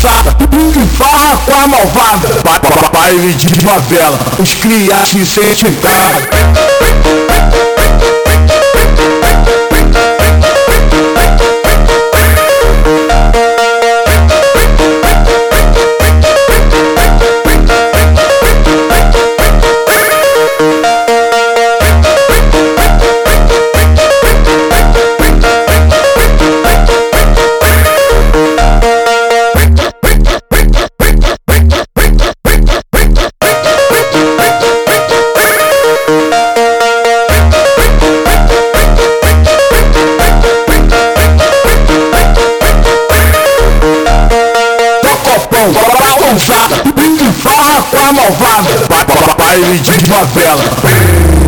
ousada, farra com a malvada. Baile de favela, os criados se sentem em casa. Ousada, farra com a malvada. Baile de favela.